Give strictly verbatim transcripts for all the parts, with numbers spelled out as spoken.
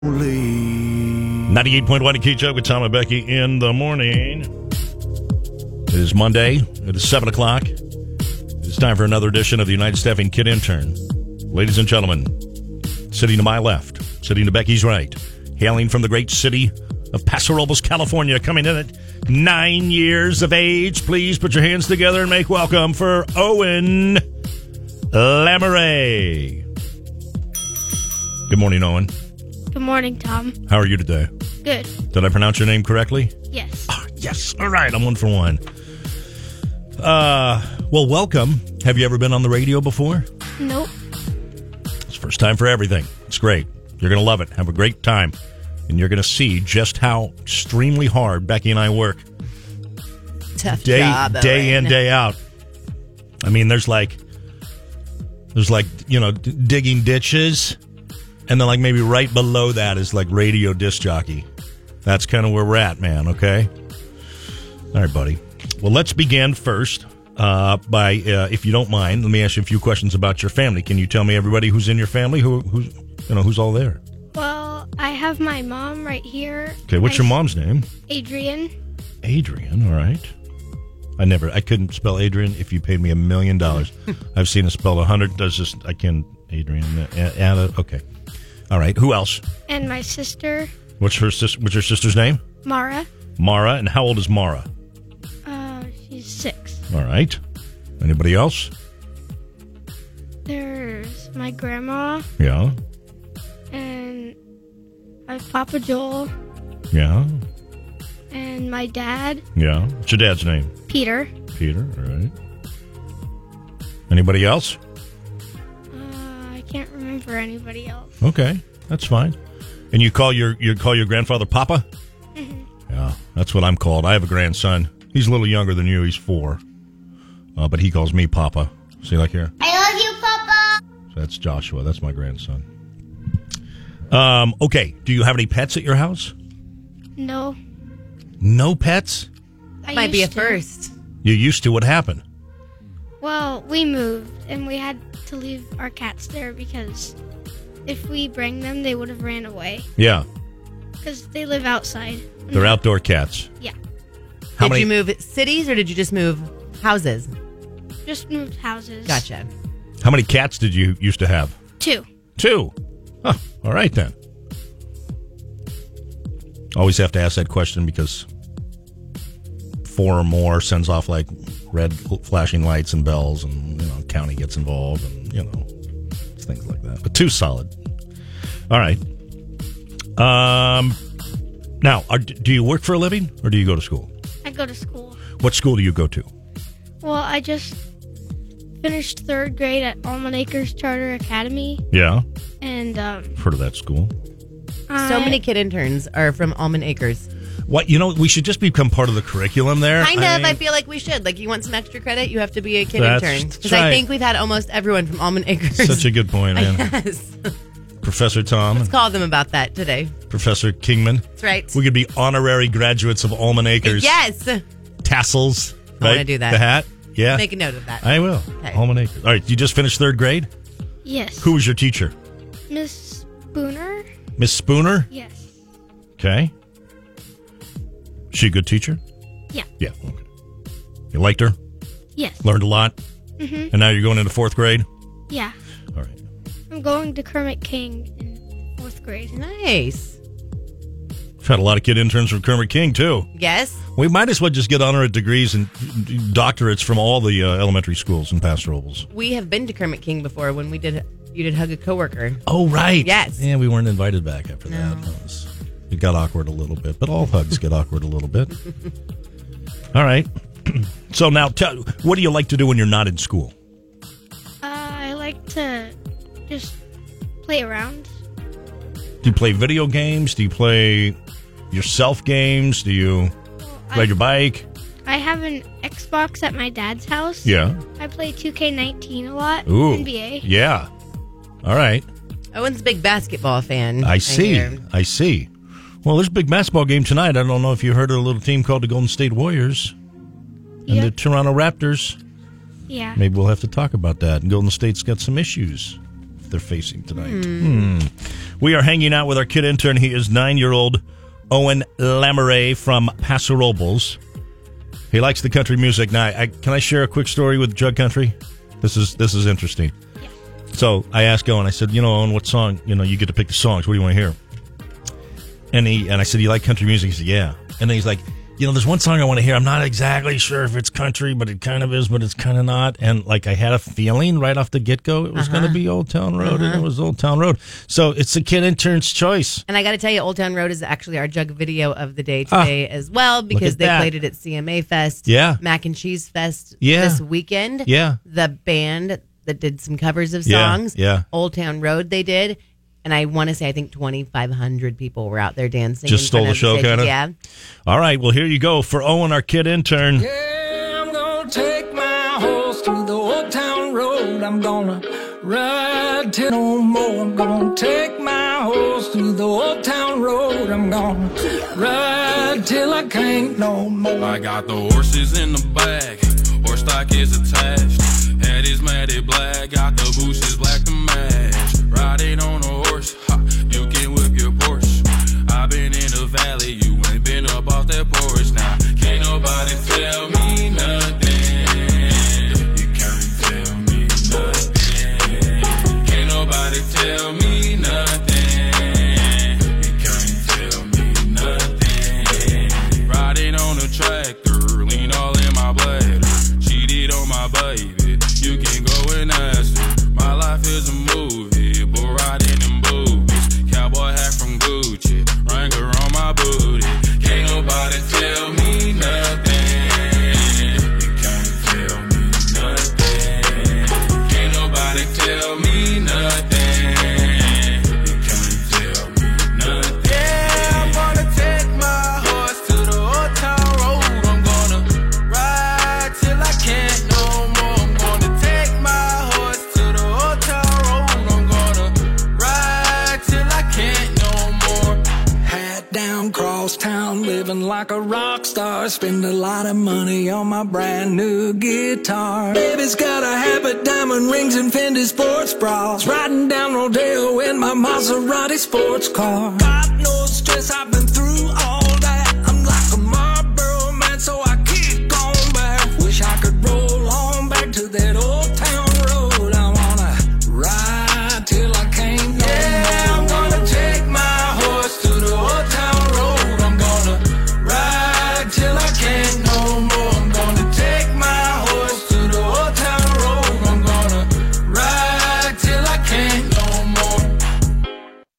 ninety-eight point one to Keach Up with Tom and Becky in the morning. It is Monday. It is seven o'clock. It's time for another edition of the United Staffing Kid Intern. Ladies and gentlemen, sitting to my left, sitting to Becky's right, hailing from the great city of Paso Robles, California, coming in at nine years of age. Please put your hands together and make welcome for Owen Lamoureux. Good morning, Owen. Good morning, Tom. How are you today? Good. Did I pronounce your name correctly? Yes. Oh, yes. All right. I'm one for one. Uh, well, welcome. Have you ever been on the radio before? Nope. It's first time for everything. It's great. You're going to love it. Have a great time. And you're going to see just how extremely hard Becky and I work. Tough day, job, Day Owen. in, day out. I mean, there's like, there's like, you know, d- digging ditches. And then, like, maybe right below that is, like, radio disc jockey. That's kind of where we're at, man, okay? All right, buddy. Well, let's begin first uh, by, uh, if you don't mind, let me ask you a few questions about your family. Can you tell me everybody who's in your family? Who, who's, you know, who's all there? Well, I have my mom right here. Okay, what's I, your mom's name? Adrian. Adrian, all right. I never, I couldn't spell Adrian if you paid me a million dollars. I've seen it spelled a hundred. Does just, I can, Adrian, Anna, okay. All right. Who else? And my sister. What's her sis? What's your sister's name? Mara. Mara. And how old is Mara? Uh, she's six. All right. Anybody else? There's my grandma. Yeah. And my Papa Joel. Yeah. And my dad. Yeah. What's your dad's name? Peter. Peter. All right. Anybody else? I can't remember anybody else. Okay, that's fine. And you call your you call your grandfather Papa? Mm-hmm. Yeah, that's what I'm called. I have a grandson. He's a little younger than you. He's four, uh, but he calls me Papa. See, like here. I love you, Papa. So that's Joshua. That's my grandson. Um. Okay. Do you have any pets at your house? No. No pets? I Might be a used to. first. You used to. What happened? Well, we moved, and we had to leave our cats there because if we bring them, they would have ran away. Yeah, Because they live outside. they're outdoor cats. Yeah. How did many? you move cities or did you just move houses? Just moved houses. Gotcha. How many cats did you used to have? Two. Two. Huh, all right, then. Always have to ask that question because four or more sends off like red flashing lights and bells, and you know, county gets involved, and you know, things like that. But two solid. All right. Um. Now, are, do you work for a living or do you go to school? I go to school. What school do you go to? Well, I just finished third grade at Almond Acres Charter Academy, Yeah, and um, heard of that school. So I- many kid interns are from Almond Acres. What you know, we should just become part of the curriculum there. Kind of. I, mean, I feel like we should. Like, you want some extra credit, you have to be a kid That's- intern. that's Because right. I think we've had almost everyone from Almond Acres. Such a good point, man. Yes. Professor Tom, Let's call them about that today. Professor Kingman. That's right. We could be honorary graduates of Almond Acres. Yes. Tassels. I Right? wanna do that. The hat. Yeah. Make a note of that. I will. Okay. Almond Acres. All right. You just finished third grade? Yes. Who was your teacher? Miss Spooner? Miss Spooner? Yes. Okay. She a good teacher? Yeah. Yeah. Okay. You liked her? Yes. Learned a lot? Mm-hmm. And now you're going into fourth grade? Yeah. All right. I'm going to Kermit King in fourth grade. Nice. We've had a lot of kid interns from Kermit King, too. Yes. We might as well just get honorary degrees and doctorates from all the uh, elementary schools in Paso Robles. We have been to Kermit King before when we did, you did Hug a Coworker. Oh, right. Yes. Yeah, we weren't invited back after No. that. That was, it got awkward a little bit, but all hugs get awkward a little bit. All right. So now, tell, what do you like to do when you're not in school? Uh, I like to just play around. Do you play video games? Do you play yourself games? Do you Well, ride I, your bike? I have an Xbox at my dad's house. Yeah. I play two K nineteen a lot. Ooh. N B A. Yeah. All right. Owen's a big basketball fan. I see. hear. I see. Well, there's a big basketball game tonight. I don't know if you heard of a little team called the Golden State Warriors and Yep. the Toronto Raptors. Yeah. Maybe we'll have to talk about that. And Golden State's got some issues they're facing tonight. Hmm. We are hanging out with our kid intern. He is nine-year-old Owen Lamoureux from Paso Robles. He likes the country music. Now, I, can I share a quick story with Jug Country? This is this is interesting. Yeah. So I asked Owen, I said, you know, Owen, what song, you know, you get to pick the songs. What do you want to hear? And he and I said, you like country music? He said, yeah. And then he's like, you know, there's one song I want to hear. I'm not exactly sure if it's country, but it kind of is, but it's kind of not. And like I had a feeling right off the get-go it was uh-huh. going to be Old Town Road, uh-huh. and it was Old Town Road. So it's the kid intern's choice. And I got to tell you, Old Town Road is actually our Jug video of the day today ah, as well, because they that. played it at C M A Fest, yeah. Mac and Cheese Fest yeah. this weekend. Yeah. The band that did some covers of yeah. songs, yeah. Old Town Road they did. And I want to say, I think twenty-five hundred people were out there dancing. Just stole the show, kind of? Yeah. All right, well, here you go for Owen, our kid intern. Yeah, I'm going to take my horse to the Old Town Road. I'm going to ride till no more. I'm going to take my horse to the Old Town Road. I'm going to ride till I can't no more. I got the horses in the bag. Horse stock is attached. Head is matted black. Got the bushes black to match. Riding on a horse, ha, you can whip your Porsche. I've been in the valley, you ain't been up off that porch. Now, can't nobody tell me nothing. You can't tell me nothing. Can't nobody tell me nothing. You can't tell me nothing. Riding on a tractor, lean all in my bladder. Cheated on my baby, you can go and ask her. My life is a movie. Riding in boobies, cowboy hat from Gucci, Wrangler on my booty. Can't nobody tell me nothing. You can't tell me nothing. Can't nobody tell me nothing. You can't tell me nothing. Yeah, I'm gonna take my horse to the Old Town Road. I'm gonna ride till I can't no more. I'm gonna take my horse to the Old Town Road. I'm gonna till I can't no more. Hat down, cross town, living like a rock star. Spend a lot of money on my brand new guitar. Baby's got a habit, diamond rings and Fendi sports bras. Riding down Rodeo in my Maserati sports car. Got no stress, I've been through all that. I'm like a Marlboro man, so I keep going back. Wish I could roll on back to that Old Town Road. I wanna ride till I can't no yeah. more. I'm gonna take my horse to the Old Town Road. I'm gonna ride till I can't no more. I'm gonna take my horse to the Old Town Road. I'm gonna ride till I can't no more.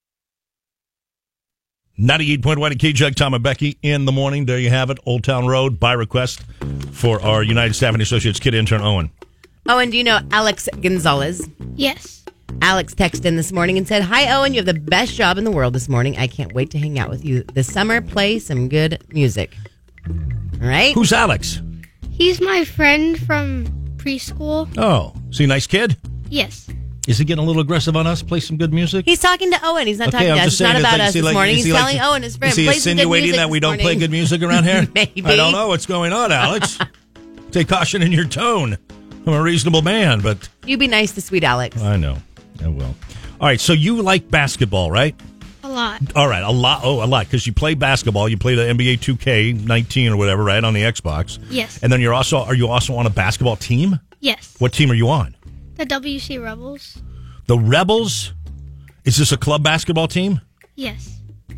ninety-eight point one at K Jug, Tom and Becky in the morning. There you have it, Old Town Road, by request for our United Staffing Associates kid intern, Owen. Oh, and do you know Alex Gonzalez? Yes. Alex texted in this morning and said, "Hi, Owen, you have the best job in the world this morning. I can't wait to hang out with you this summer. Play some good music." All right? Who's Alex? He's my friend from preschool. Oh, is he a nice kid? Yes. Is he getting a little aggressive on us? Play some good music? He's talking to Owen. He's not Okay, talking I'm to us. just It's saying, not is about like- us is he this like- morning. is He's he telling like- Owen, his friend, Is he play some good insinuating music that we this don't play morning. good music around here? Maybe. I don't know what's going on, Alex. Take caution in your tone. I'm a reasonable man, but You be nice to sweet Alex. I know. I will. All right, so you like basketball, right? A lot. All right, a lot. Oh, a lot, because you play basketball. You play the N B A two K nineteen or whatever, right, on the Xbox. Yes. And then you're also are you also on a basketball team? Yes. What team are you on? The W C Rebels. The Rebels? Is this a club basketball team? Yes.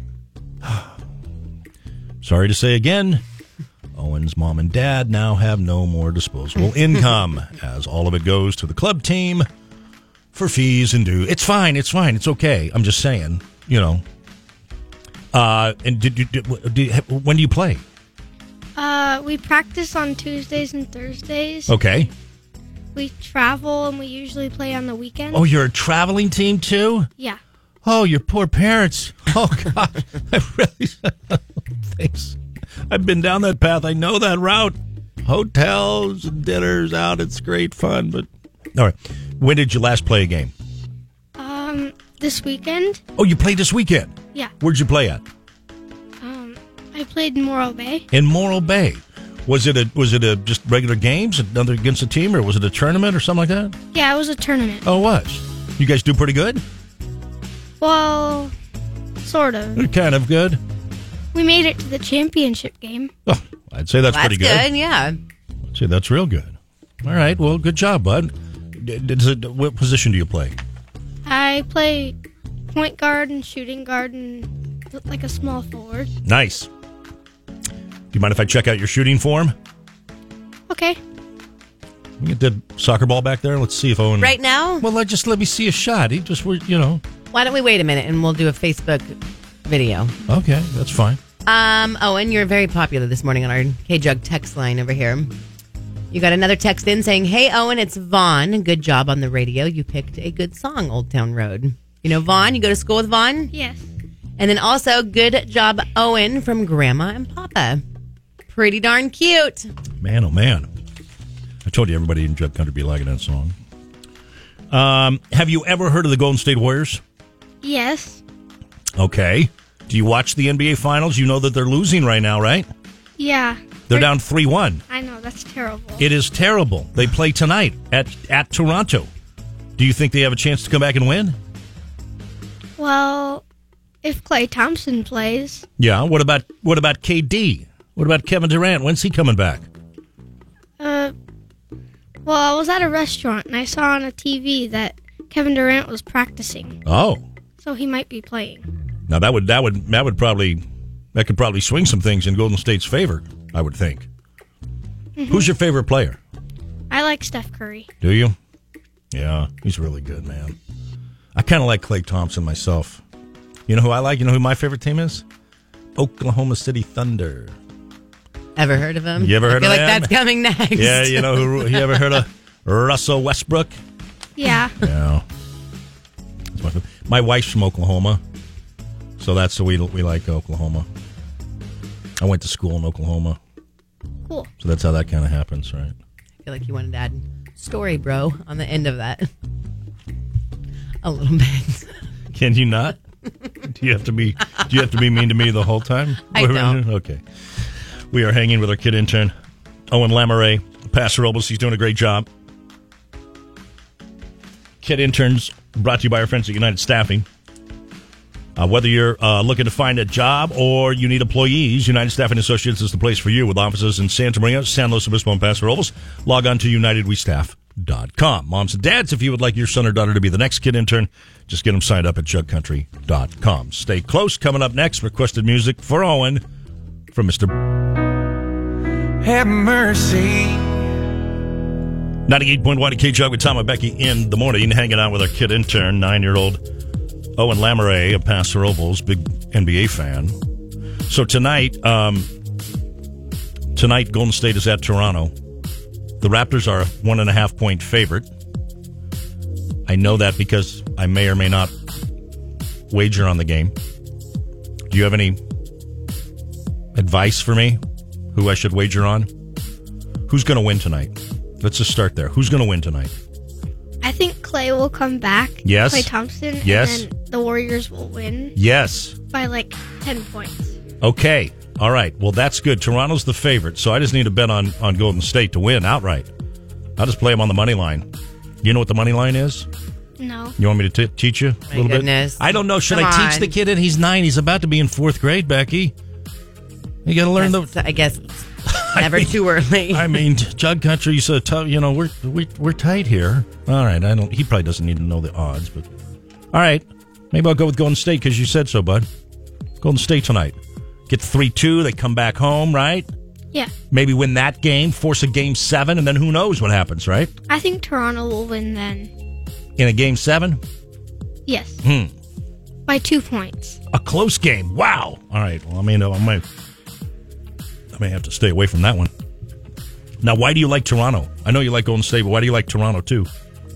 Sorry to say again, Owen's mom and dad now have no more disposable income, as all of it goes to the club team for fees and due. It's fine. It's fine. It's okay. I'm just saying, you know. Uh, and did you? Did, did, when do you play? Uh, we practice on Tuesdays and Thursdays. Okay. We travel and we usually play on the weekends. Oh, you're a traveling team too? Yeah. Oh, your poor parents. Oh, God. I really. Thanks. I've been down that path. I know that route. Hotels, dinners out. It's great fun. But all right. When did you last play a game? Um, this weekend. Oh, you played this weekend? Yeah. Where'd you play at? Um, I played in Morro Bay. In Morro Bay. Was it a was it a just regular games, another against a team, or was it a tournament or something like that? Yeah, it was a tournament. Oh, it was. You guys do pretty good? Well, sort of. They're kind of good. We made it to the championship game. Oh, I'd say that's, That's pretty good. good, yeah. I'd say that's real good. All right, well, good job, bud. D- Does it, what position do you play? I play point guard and shooting guard and like a small forward. Nice. Do you mind if I check out your shooting form? Okay. You get the soccer ball back there. Let's see if Owen. Right now, Well, let just let me see a shot. He just, you know. why don't we wait a minute and we'll do a Facebook video. Okay, that's fine. Um, Owen, you're very popular this morning on our K-Jug text line over here. You got another text in saying, "Hey, Owen, it's Vaughn. Good job on the radio. You picked a good song, Old Town Road." You know Vaughn? You go to school with Vaughn? Yes. And then also, good job, Owen, from Grandma and Papa. Pretty darn cute. Man, oh man. I told you everybody in Jug Country would be liking that song. Um, have you ever heard of the Golden State Warriors? Yes. Okay. Do you watch the N B A Finals? You know that they're losing right now, right? Yeah. They're down three one. I know, that's terrible. It is terrible. They play tonight at, at Toronto. Do you think they have a chance to come back and win? Well, if Klay Thompson plays, Yeah. What about what about K D? What about Kevin Durant? When's he coming back? uh, well, I was at a restaurant and I saw on a T V that Kevin Durant was practicing, Oh. so he might be playing. Now that would that would that would probably that could probably swing some things in Golden State's favor, I would think. Mm-hmm. Who's your favorite player? I like Steph Curry. Do you? Yeah, he's really good, man. I kind of like Klay Thompson myself. You know who I like? You know who my favorite team is? Oklahoma City Thunder. Ever heard of him? You ever heard I feel of like them? that's coming next. Yeah, you know who? You ever heard of Russell Westbrook? Yeah. Yeah. That's my, my wife's from Oklahoma, so that's the we we like Oklahoma. I went to school in Oklahoma, Cool. so that's how that kind of happens, right? I feel like you wanted to add story, bro, on the end of that. A little bit. Can you not? Do you have to be? Do you have to be mean to me the whole time? I don't. Okay. We are hanging with our kid intern, Owen Lamoureux, Paso Robles. He's doing a great job. Kid interns brought to you by our friends at United Staffing. Uh, whether you're uh, looking to find a job or you need employees, United Staffing Associates is the place for you with offices in Santa Maria, San Luis Obispo, and Paso Robles. Log on to united we staff dot com. Moms and dads, if you would like your son or daughter to be the next kid intern, just get them signed up at jug country dot com. Stay close. Coming up next, requested music for Owen from Mister Have mercy. ninety-eight point one at K-Jug with Tom and Becky in the morning, hanging out with our kid intern, nine-year-old Owen Lamoureux of Paso Robles, big N B A fan. So tonight, um, tonight Golden State is at Toronto. The Raptors are a one and a half point favorite. I know that because I may or may not wager on the game. Do you have any advice for me? Who I should wager on? Who's going to win tonight? Let's just start there. Who's going to win tonight? I think Klay will come back. Yes. Klay Thompson. Yes. And then the Warriors will win Yes. by like ten points. Okay. All right. Well, that's good. Toronto's the favorite, so I just need to bet on, on Golden State to win outright. I'll just play them on the money line. You know what the money line is? No. You want me to t- teach you a My little goodness. bit? I don't know. Should Come I teach on. the kid? And he's nine. He's about to be in fourth grade, Becky. You got to learn That's- the. I guess it's never too early. I mean, Jug Country's a tough. You know, we're we, we're tight here. All right. I don't. He probably doesn't need to know the odds, but all right. Maybe I'll go with Golden State because you said so, bud. Golden State tonight. Get three two. They come back home, right? Yeah. Maybe win that game, force a game seven, and then who knows what happens, right? I think Toronto will win then. In a game seven? Yes. Hmm. By two points. A close game. Wow. All right. Well, I mean, I might, I may have to stay away from that one. Now, why do you like Toronto? I know you like Golden State, but why do you like Toronto, too?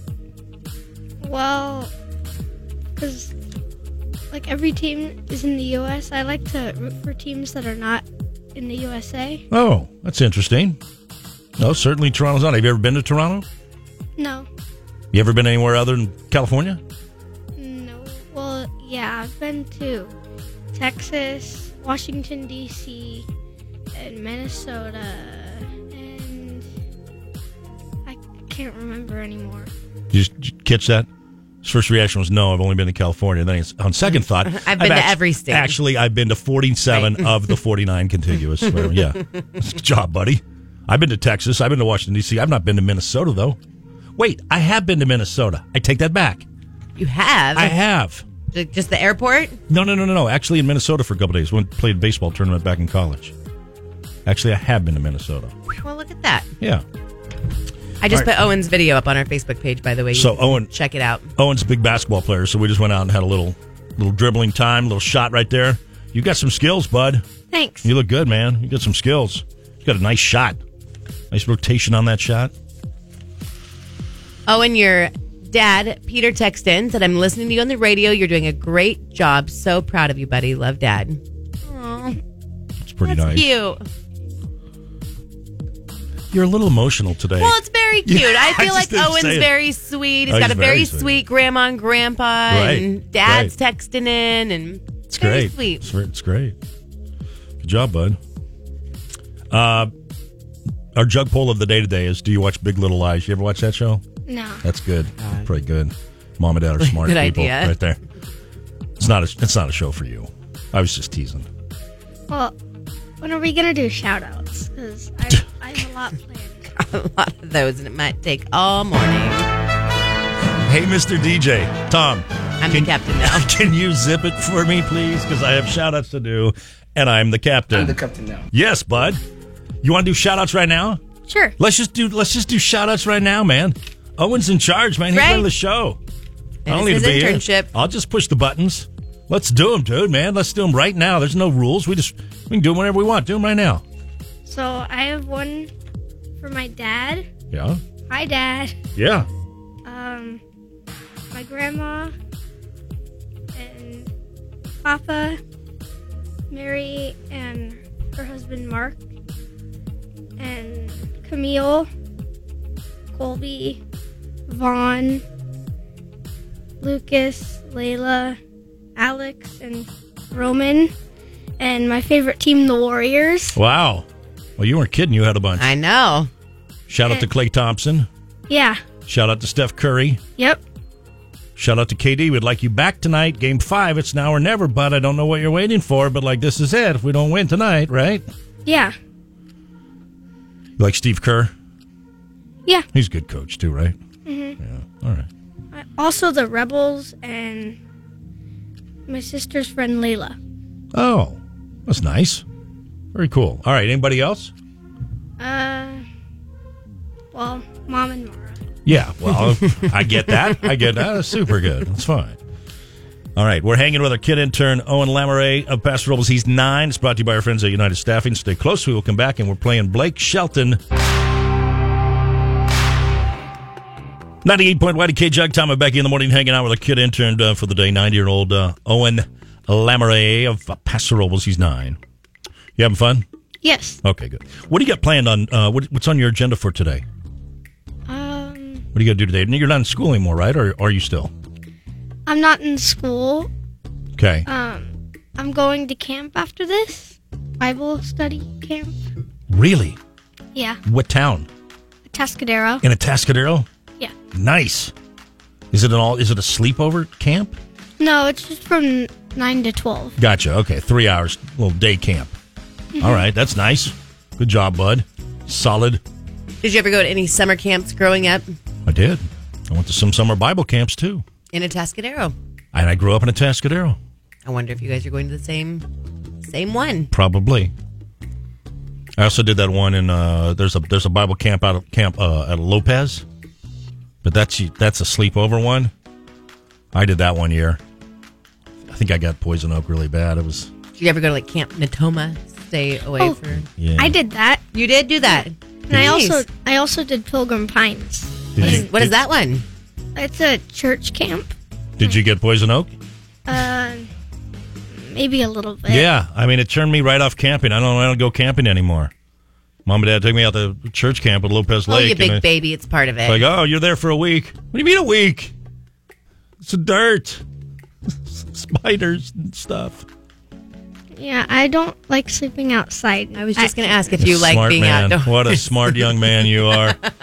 Well, because like every team is in the U S, I like to root for teams that are not in the U S A. Oh, that's interesting. No, certainly Toronto's not. Have you ever been to Toronto? No. You ever been anywhere other than California? No. Well, yeah, I've been to Texas, Washington, D C, and Minnesota, and I can't remember anymore. Did you, did you catch that? His first reaction was, no, I've only been to California. Then he's, on second thought, I've been to act- every state. Actually, I've been to forty-seven Right. of the forty-nine contiguous. Whatever. Yeah. Good job, buddy. I've been to Texas. I've been to Washington, D C. I've not been to Minnesota, though. Wait, I have been to Minnesota. I take that back. You have? I have. Ju- Just the airport? No, no, no, no, no. Actually, in Minnesota for a couple days. Went played a baseball tournament back in college. Actually, I have been to Minnesota. Well, look at that. Yeah. I just All right. put Owen's video up on our Facebook page, by the way. You So, can Owen- check it out. Owen's a big basketball player, so we just went out and had a little little dribbling time, little shot right there. You got some skills, bud. Thanks. You look good, man. You got some skills. You got a nice shot. Nice rotation on that shot. Owen, your dad, Peter, texted in, said, I'm listening to you on the radio. You're doing a great job. So proud of you, buddy. Love, Dad. Aw, It's pretty that's nice. cute. You're a little emotional today. Well, it's very cute. Yeah, I I feel just like didn't Owen's say it. very sweet. He's Oh, got he's a very very sweet. sweet. grandma and grandpa, Right, and dad's right. texting in, and It's very great. sweet. It's, it's great. Good job, bud. Uh, our jug poll of the day today is: do you watch Big Little Lies? You ever watch that show? No. That's good. Pretty good. Mom and Dad are smart Good people, idea. right there. It's not. A, it's not a show for you. I was just teasing. Well, when are we gonna do shout outs? Because I, I have a lot planned. A lot of those, and it might take all morning. Hey, Mister D J, Tom. I'm can, the captain now. Can you zip it for me, please? Because I have shout outs to do, and I'm the captain. I'm the captain now. Yes, bud. You want to do shout outs right now? Sure. Let's just do let's just do shout outs right now, man. Owen's in charge, man. He's Right. running the show. And I don't it's need to his be internship. here. I'll just push the buttons. Let's do them, dude, man. Let's do them right now. There's no rules. We just we can do them whenever we want. Do them right now. So I have one for my dad. Yeah. Hi, Dad. Yeah. Um, my grandma and Papa, Mary and her husband Mark, and Camille, Colby, Vaughn, Lucas, Layla, Alex, and Roman, and my favorite team, the Warriors. Wow. Well, you weren't kidding. You had a bunch. I know. Shout out to Klay Thompson. Yeah. Shout out to Steph Curry. Yep. Shout out to K D. We'd like you back tonight. Game five. It's now or never, bud. I don't know what you're waiting for, but like this is it. If we don't win tonight, right? Yeah. You like Steve Kerr? Yeah. He's a good coach too, right? Mm-hmm. Yeah. All right. Uh, Also, the Rebels and my sister's friend Layla. Oh, that's nice. Very cool. All right. Anybody else? Uh, well, Mom and Mara. Yeah. Well, I get that. I get that. That's super good. That's fine. All right. We're hanging with our kid intern, Owen Lamoureux of Paso Robles. He's nine. It's brought to you by our friends at United Staffing. Stay close. We will come back, and we're playing Blake Shelton. ninety-eight point one K Jug, Tom and Becky in the morning, hanging out with our kid intern uh, for the day, ninety-year-old uh, Owen Lamoureux of uh, Paso Robles. He's nine. You having fun? Yes. Okay, good. What do you got planned on, uh, what, what's on your agenda for today? Um, What do you got to do today? You're not in school anymore, right? Or, or are you still? I'm not in school. Okay. Um, I'm going to camp after this. Bible study camp. Really? Yeah. What town? Atascadero. In Atascadero? Yeah. Nice. Is it an all? Is it a sleepover camp? No, it's just from nine to twelve. Gotcha. Okay, three hours, little day camp. All right, that's nice. Good job, bud. Solid. Did you ever go to any summer camps growing up I did. I went to some summer Bible camps too, in Atascadero? and I grew up in Atascadero. I wonder if you guys are going to the same same one. Probably. I also did that one in uh, there's a there's a Bible camp out of camp uh, at Lopez, but that's that's a sleepover one. I did that one year. I think I got poison oak really bad. It was Did you ever go to like Camp Natoma? Stay away Oh. for. yeah. I did that, You did do that. and I also I also did Pilgrim Pines. Did you, What is did- that one? It's a church camp. Did you get poison oak? Uh, maybe a little bit. Yeah, I mean, it turned me right off camping. I don't, I don't go camping anymore. Mom and Dad took me out to church camp at Lopez Oh, Lake. you big and I- baby! It's part of it. Like, oh, you're there for a week. What do you mean a week? It's a dirt, spiders and stuff. Yeah, I don't like sleeping outside. I was just going to ask if you like Smart being man. outdoors. What a smart young man you are.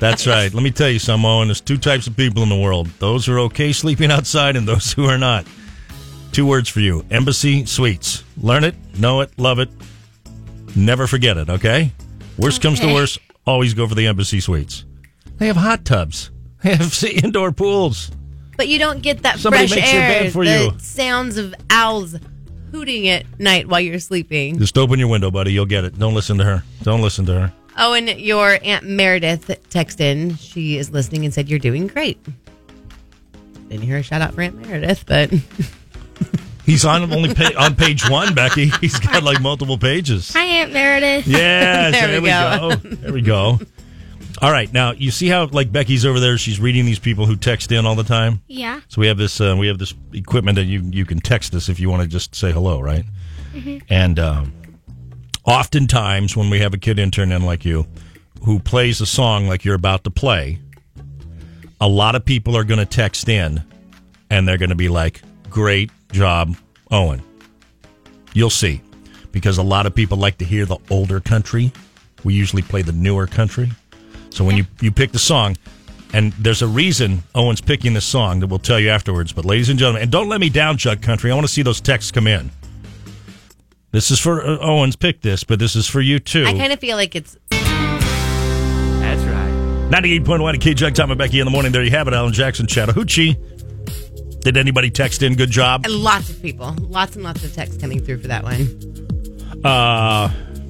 That's right. Let me tell you something, Owen. There's two types of people in the world. Those who are okay sleeping outside and those who are not. Two words for you. Embassy Suites. Learn it, know it, love it. Never forget it, okay? Worst okay. comes to worst, always go for the Embassy Suites. They have hot tubs. They have indoor pools. But you don't get that Somebody fresh makes air, your bed for the you. sounds of owls hooting at night while you're sleeping. Just open your window, buddy. You'll get it. Don't listen to her. Don't listen to her. Oh, and your Aunt Meredith texted in. She is listening and said, you're doing great. Didn't hear a shout out for Aunt Meredith, but... He's on only pa- on page one, Becky. He's got like multiple pages. Hi, Aunt Meredith. Yes, there, there we we go. go. There we go. All right, now you see how like Becky's over there. She's reading these people who text in all the time. Yeah. So we have this uh, we have this equipment that you you can text us if you want to just say hello, right? Mm-hmm. And um, oftentimes when we have a kid intern in like you who plays a song like you're about to play, a lot of people are going to text in and they're going to be like, "Great job, Owen." You'll see, because a lot of people like to hear the older country. We usually play the newer country. So when you, you pick the song, and there's a reason Owen's picking this song that we'll tell you afterwards. But ladies and gentlemen, and don't let me down, Chuck Country. I want to see those texts come in. This is for uh, Owen's pick this, but this is for you too. I kind of feel like it's... That's right. ninety-eight point one at K J, Tom and Becky in the morning. There you have it, Alan Jackson, Chattahoochee. Did anybody text in? Good job. And lots of people. Lots and lots of texts coming through for that one. Uh,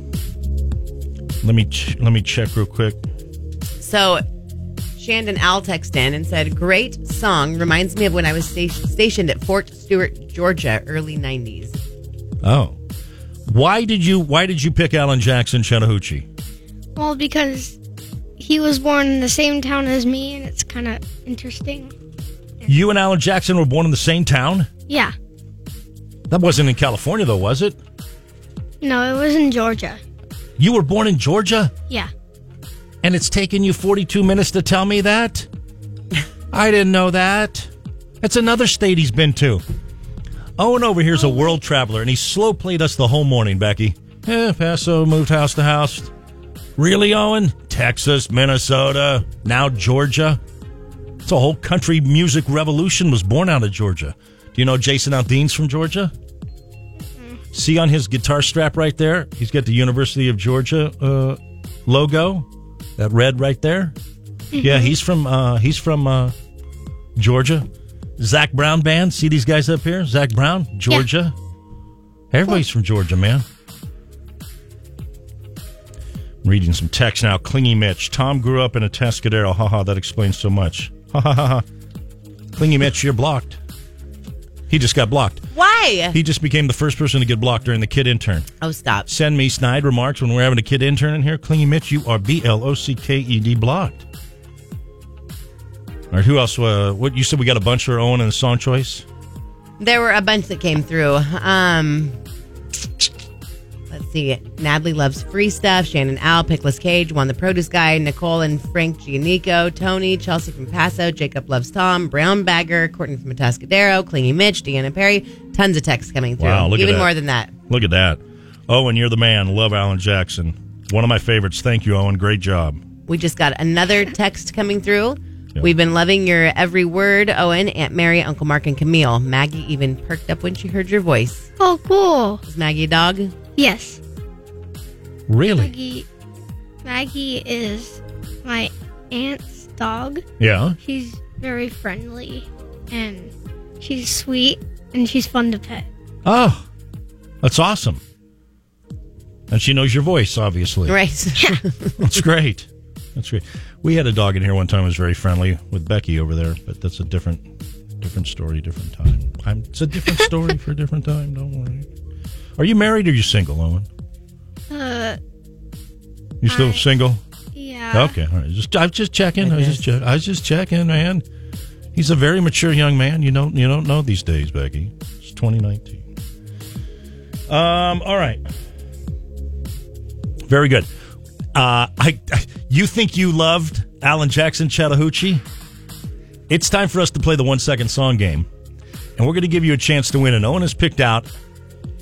let me ch- let me check real quick. So, Shandon Al texted in and said, great song. Reminds me of when I was sta- stationed at Fort Stewart, Georgia, early nineties. Oh. Why did you Why did you pick Alan Jackson, Chattahoochee? Well, because he was born in the same town as me, and it's kind of interesting. You and Alan Jackson were born in the same town? Yeah. That wasn't in California, though, was it? No, it was in Georgia. You were born in Georgia? Yeah. And it's taken you forty-two minutes to tell me that? I didn't know that. That's another state he's been to. Owen over here's a world traveler, and he slow played us the whole morning, Becky. Eh, Paso, moved house to house. Really, Owen? Texas, Minnesota, now Georgia. It's a whole country music revolution was born out of Georgia. Do you know Jason Aldean's from Georgia? Mm-hmm. See on his guitar strap right there? He's got the University of Georgia uh, logo. That red right there. Mm-hmm. Yeah, he's from uh, he's from uh, Georgia. Zach Brown Band. See these guys up here? Zach Brown, Georgia. Yeah. Everybody's from Georgia, man. I'm reading some text now. Clingy Mitch. Tom grew up in a Atascadero. Haha, that explains so much. Ha ha ha ha. Clingy Mitch, you're blocked. He just got blocked. Why? He just became the first person to get blocked during the kid intern. Oh, stop. Send me snide remarks when we're having a kid intern in here. Clingy Mitch, you are B L O C K E D blocked. All right, who else? Uh, what you said we got a bunch for Owen and the song choice? There were a bunch that came through. Um, let's see. Natalie loves free stuff. Shannon Al, Pickless Cage, won the produce guy. Nicole and Frank Gianico, Tony, Chelsea from Paso, Jacob loves Tom, Brown Bagger, Courtney from Atascadero, Clingy Mitch, Deanna Perry. Tons of texts coming through. Wow, look Even at that. more than that. Look at that. Owen, you're the man. Love Alan Jackson. One of my favorites. Thank you, Owen. Great job. We just got another text coming through. Yep. We've been loving your every word, Owen, Aunt Mary, Uncle Mark, and Camille. Maggie even perked up when she heard your voice. Oh, cool. Is Maggie a dog? Yes. Really? Maggie, Maggie is my aunt's dog. Yeah. She's very friendly, and she's sweet, and she's fun to pet. Oh, that's awesome. And she knows your voice, obviously. Right. That's great. That's great. We had a dog in here one time who was very friendly with Becky over there, but that's a different different story, different time. I'm, it's a different story for a different time. Don't worry. Are you married or are you single, Owen? Uh, You still I- single? yeah. Okay, all right. Just I was just checking. I was just check, I was just checking, man. He's a very mature young man. You don't you don't know these days, Becky. It's twenty nineteen. Um. All right. Very good. Uh, I, I you think you loved Alan Jackson, Chattahoochee? It's time for us to play the one second song game, and we're going to give you a chance to win. And Owen has picked out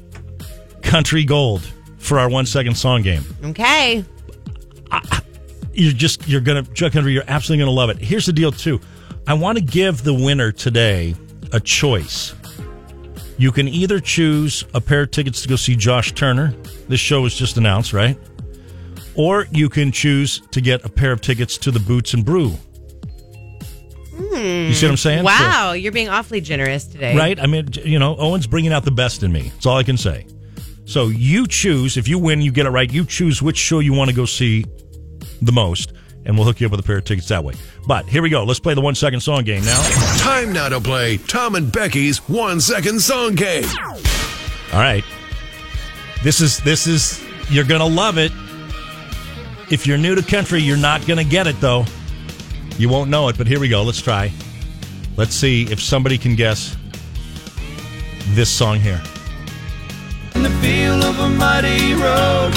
Country Gold for our one second song game. Okay. you're just, you're going to, Jug Country, you're absolutely going to love it. Here's the deal, too. I want to give the winner today a choice. You can either choose a pair of tickets to go see Josh Turner. This show was just announced, right? Or you can choose to get a pair of tickets to the Boots and Brew. Hmm. You see what I'm saying? Wow, So, you're being awfully generous today. right? I mean, you know, Owen's bringing out the best in me. That's all I can say. So you choose. If you win, you get it right. You choose which show you want to go see the most, and we'll hook you up with a pair of tickets that way. But here we go. Let's play the one-second song game now. Time now to play Tom and Becky's one-second song game. All right. This is, this is, you're going to love it. If you're new to country, you're not going to get it, though. You won't know it, but here we go. Let's try. Let's see if somebody can guess this song here. In the feel of a mighty road.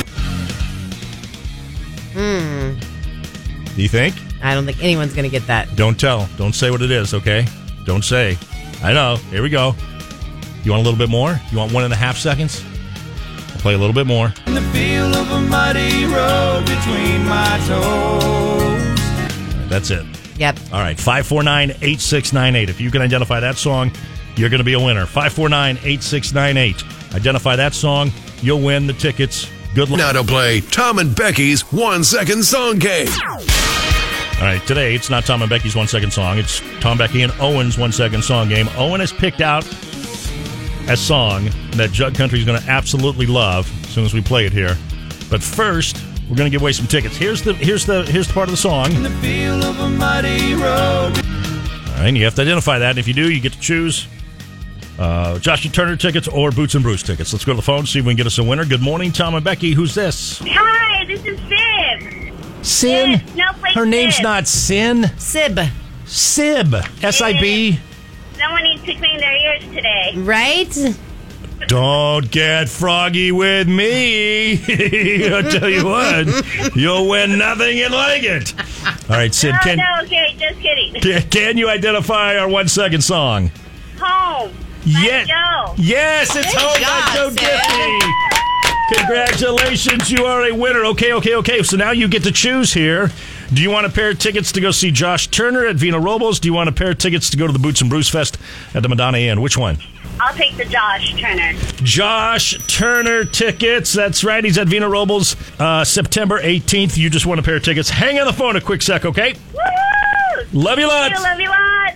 Hmm. Do you think? I don't think anyone's going to get that. Don't tell. Don't say what it is, okay? Don't say. I know. Here we go. You want a little bit more? You want one and a half seconds? I'll play a little bit more. In the feel of a mighty road between my toes. That's it. Yep. All right. five four nine, eight six nine eight. If you can identify that song, you're going to be a winner. five four nine, eight six nine eight. Identify that song. You'll win the tickets. Good luck. Now to play Tom and Becky's one-second song game. All right, today it's not Tom and Becky's one-second song. It's Tom, Becky, and Owen's one-second song game. Owen has picked out a song that Jug Country is going to absolutely love as soon as we play it here. But first, we're going to give away some tickets. Here's the here's the here's the part of the song. In the feel of a mighty road. All right, and you have to identify that. And if you do, you get to choose uh, Josh Turner tickets or Boots and Brews tickets. Let's go to the phone, see if we can get us a winner. Good morning, Tom and Becky. Who's this? Hi, this is Sib. Sin? Sib, Snowflake Her name's Sib. not Sin. Sib, Sib. S I B. Someone needs to clean their ears today. right? Don't get froggy with me. I'll tell you what. You'll win nothing and like it. All right, Sid, Oh, can, no, okay, just kidding. can, can you identify our one-second song? Home. Yeah. Joe. Yes, it's Good Home by job, Joe Sid. Diffie. Congratulations, you are a winner. Okay, okay, okay. So now you get to choose here. Do you want a pair of tickets to go see Josh Turner at Vina Robles? Do you want a pair of tickets to go to the Boots and Brews Fest at the Madonna Inn? Which one? I'll take the Josh Turner. Josh Turner tickets. That's right. He's at Vina Robles uh, September eighteenth. You just won a pair of tickets. Hang on the phone a quick sec, okay? Woo! Love you I lots. love you lot.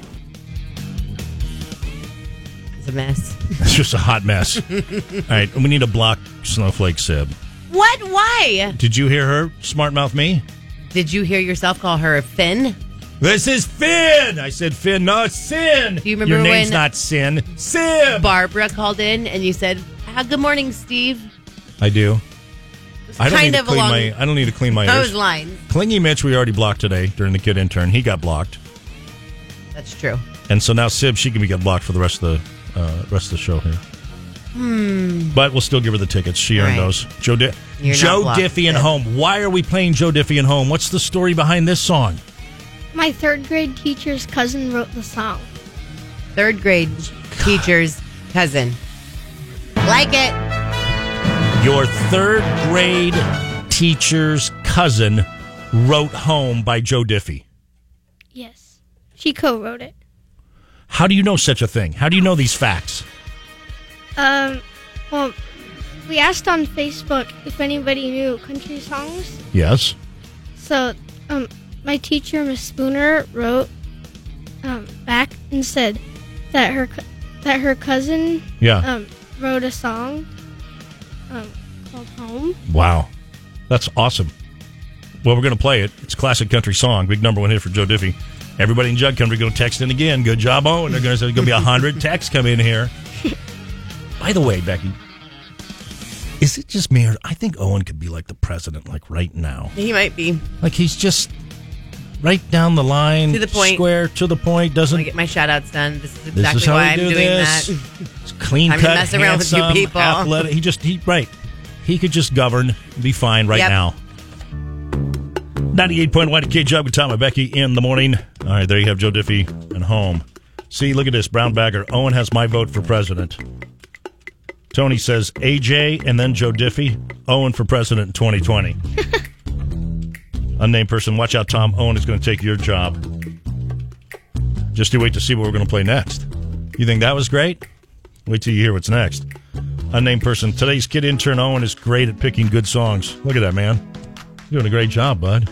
It's a mess. It's just a hot mess. All right, we need to block Snowflake Sib. What? Why? Did you hear her smart mouth me? Did you hear yourself call her a Finn? This is Finn. I said Finn, no, it's Sin. Do you remember Your name's when not Sin. Sib. Barbara called in and you said, ah, "Good morning, Steve." I do. I don't kind need to of clean along my. I don't need to clean my those ears. lines. Clingy Mitch, we already blocked today during the kid intern. He got blocked, That's true. and so now Sib, she can be get blocked for the rest of the uh, rest of the show here. Hmm. But we'll still give her the tickets. She earned Right. those. Joe Di- You're not Joe blocked, Diffie and Sib. Home. Why are we playing Joe Diffie and Home? What's the story behind this song? My third grade teacher's cousin wrote the song. Third grade teacher's cousin. Like it. Your third grade teacher's cousin wrote Home by Joe Diffie. Yes. She co-wrote it. How do you know such a thing? How do you know these facts? Um, well, we asked on Facebook if anybody knew country songs. Yes. So, um, my teacher, Miss Spooner, wrote um, back and said that her co- that her cousin Yeah. um, wrote a song um, called Home. Wow. That's awesome. Well, we're going to play it. It's a classic country song. Big number one hit for Joe Diffie. Everybody in Jug Country going to text in again. Good job, Owen. They're going to say there's going to be one hundred texts come in here. By the way, Becky, is it just me or I think Owen could be like the president, like right now? He might be. Like he's just right down the line, To the point. square to the point. I'm Doesn't going to get my shout outs done. This is this exactly is how why we I'm do doing this. that. It's clean I'm cut, gonna mess around with you handsome, people. athletic. He just he right. He could just govern, be fine right Yep. now. ninety-eight point one K Jug with Tom and Becky in the morning. All right, there you have Joe Diffie and Home. See, look at this, brown bagger. Owen has my vote for president. Tony says A J and then Joe Diffie. Owen for president in twenty twenty. Unnamed person, watch out, Tom. Owen is going to take your job. Just you wait to see what we're going to play next. You think that was great? Wait till you hear what's next. Unnamed person, today's kid intern Owen is great at picking good songs. Look at that, man. You're doing a great job, bud.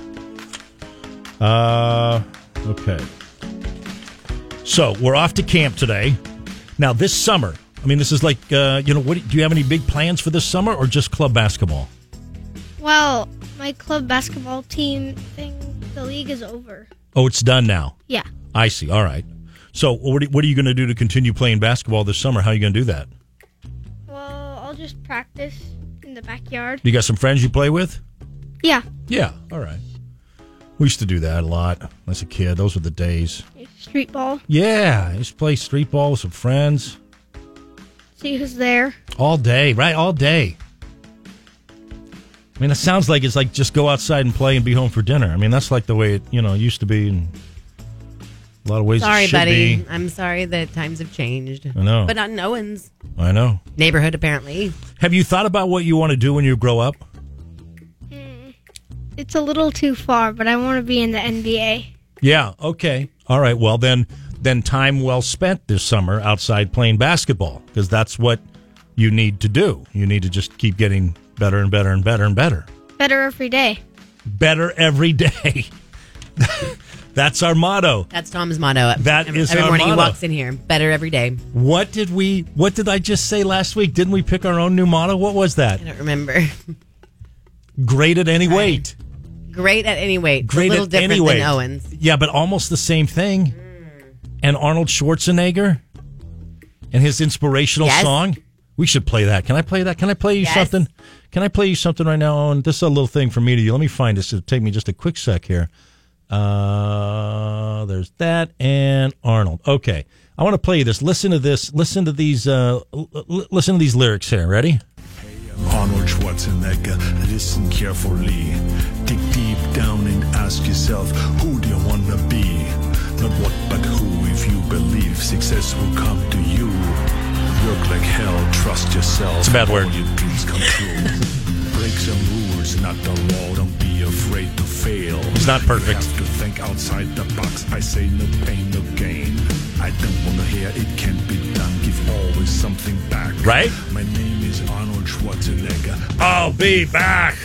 Uh, okay. So, we're off to camp today. Now, this summer, I mean, this is like, uh, you know, what, do you have any big plans for this summer or just club basketball? Well, my club basketball team thing, the league is over. Oh, it's done now. Yeah. I see. All right. So, what are, what are you going to do to continue playing basketball this summer? How are you going to do that? Well, I'll just practice in the backyard. You got some friends you play with? Yeah. Yeah. All right. We used to do that a lot as a kid. Those were the days. Street ball. Yeah. I used to play street ball with some friends. See who's there. All day, right? All day. I mean, it sounds like it's like just go outside and play and be home for dinner. I mean, that's like the way it, you know, used to be in a lot of ways. Sorry, it should buddy. be. I'm sorry that times have changed. I know. But not in Owens' I know. neighborhood, apparently. Have you thought about what you want to do when you grow up? Mm, it's a little too far, but I want to be in the N B A. Yeah, okay. All right, well, then, then time well spent this summer outside playing basketball, because that's what you need to do. You need to just keep getting better and better and better and better. Better every day. Better every day. That's our motto. That's Tom's motto. That every, is every our morning motto. he walks in here. Better every day. What did we? What did I just say last week? Didn't we pick our own new motto? What was that? I don't remember. Great at any Right. weight. Great at any weight. Great a little at different any weight. than Owens. Yeah, but almost the same thing. And Arnold Schwarzenegger and his inspirational Yes. song. We should play that. Can I play that? Can I play you Yes. something? Can I play you something right now, Owen? This is a little thing for me to you. Let me find this. It'll take me just a quick sec here. Uh, there's that and Arnold. Okay. I want to play you this. Listen to this. Listen to these. Uh, l- l- listen to these lyrics here. Ready? Arnold Schwarzenegger, listen carefully. Dig deep down and ask yourself, who do you want to be? Not what, but who. If you believe success will come to you, work like hell, trust yourself. It's a bad word. All your dreams come true. Break some rules, not the law. Don't be afraid to fail. It's not perfect. You have to think outside the box. I say no pain, no gain. I don't want to hear it can't be done. Give always something back. Right? My name is Arnold Schwarzenegger. I'll be back.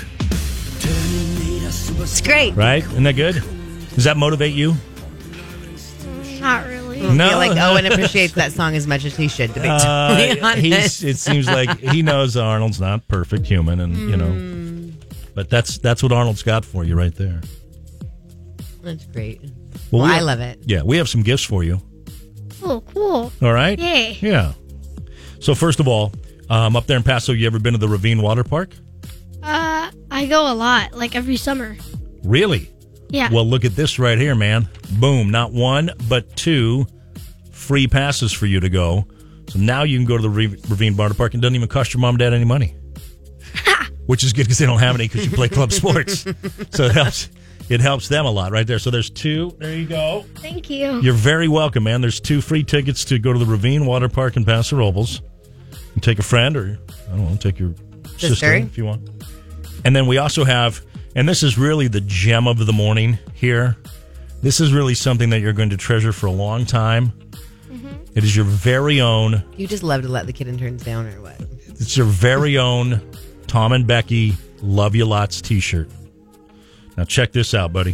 It's great. Right? Isn't that good? Does that motivate you? Not really. I No. feel like Owen appreciates that song as much as he should, to be Uh, totally honest. he's, it seems like he knows Arnold's not perfect human, and you know, but that's that's what Arnold's got for you right there. That's great. Well, Well, we I have- love it. Yeah, we have some gifts for you. Oh, cool. All right. Yay. Yeah. So first of all, um, up there in Paso, you ever been to the Ravine Water Park? Uh, I go a lot, like every summer. Really? Yeah. Well, look at this right here, man. Boom. Not one, but two free passes for you to go. So now you can go to the Ra- Ravine Water Park and it doesn't even cost your mom and dad any money. Which is good because they don't have any because you play club sports. So it helps. It helps them a lot right there. So there's two. There you go. Thank you. You're very welcome, man. There's two free tickets to go to the Ravine Water Park in Paso Robles. You take a friend or, I don't know, take your sister, Sister. if you want. And then we also have, and this is really the gem of the morning here. This is really something that you're going to treasure for a long time. Mm-hmm. It is your very own, You just love to let the kid interns down, or what? it's your very own Tom and Becky Love You Lots t-shirt. Now check this out, buddy.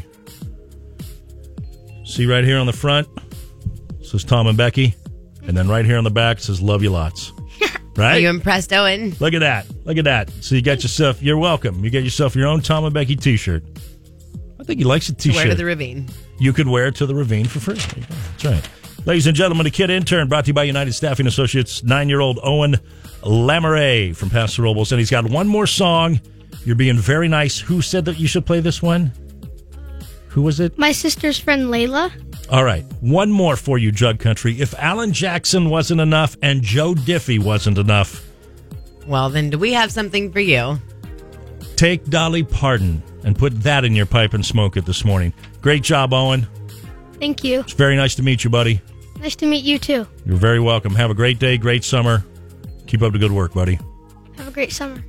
See right here on the front, it says Tom and Becky. And then right here on the back, it says Love You Lots. Are Right? you impressed, Owen? Look at that. Look at that. So you got yourself, you're welcome. You get yourself your own Tom and Becky t-shirt. I think he likes a To wear to t-shirt. the ravine. You could wear it to the Ravine for free. There you go. That's right. Ladies and gentlemen, the Kid Intern brought to you by United Staffing Associates, nine-year-old Owen Lamoureux from Paso Robles. And he's got one more song. You're being very nice. Who said that you should play this one? Who was it? My sister's friend Layla. All right. One more for you, Jug Country. If Alan Jackson wasn't enough and Joe Diffie wasn't enough, Well, then do we have something for you? take Dolly Parton and put that in your pipe and smoke it this morning. Great job, Owen. Thank you. It's very nice to meet you, buddy. Nice to meet you, too. You're very welcome. Have a great day, great summer. Keep up the good work, buddy. Have a great summer.